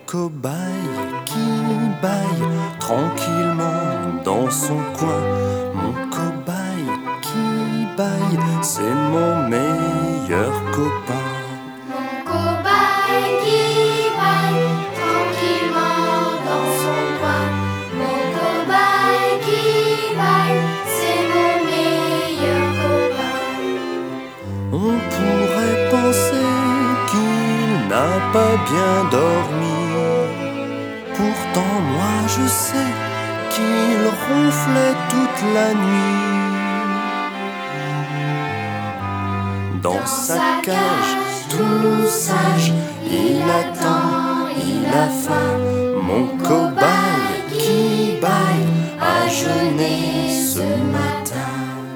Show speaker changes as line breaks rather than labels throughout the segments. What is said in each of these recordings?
cobaye qui baille tranquillement dans son coin. Mon cobaye qui baille, c'est mon meilleur copain.
Mon cobaye qui baille tranquillement dans son coin. Mon cobaye qui baille, c'est mon meilleur copain.
On pourrait penser qu'il n'a pas bien dormi. Pourtant moi je sais qu'il ronflait toute la nuit. Dans sa cage, tout sage, il attend, il a faim. Mon cobaye qui baille a jeûné ce matin.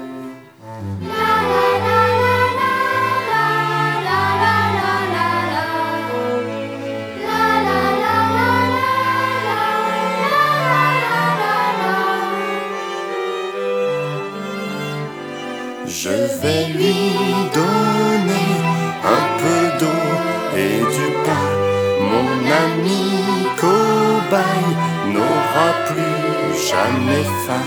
Je vais lui donner un peu d'eau et du pain. Mon ami cobaye n'aura plus jamais faim.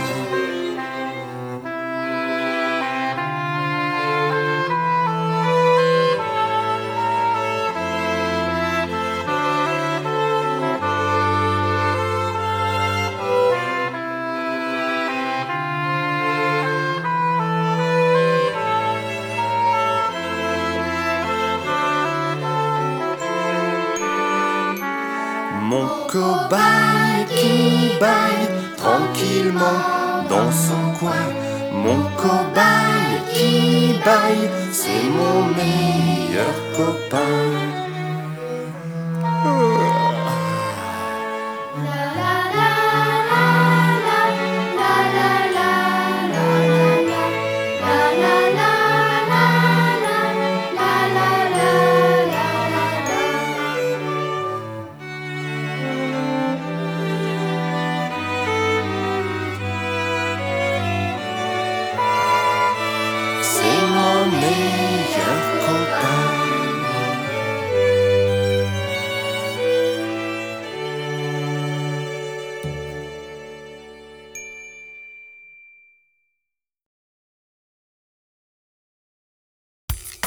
Mon cobaye qui baille tranquillement dans son coin. Mon cobaye qui baille, c'est mon meilleur copain.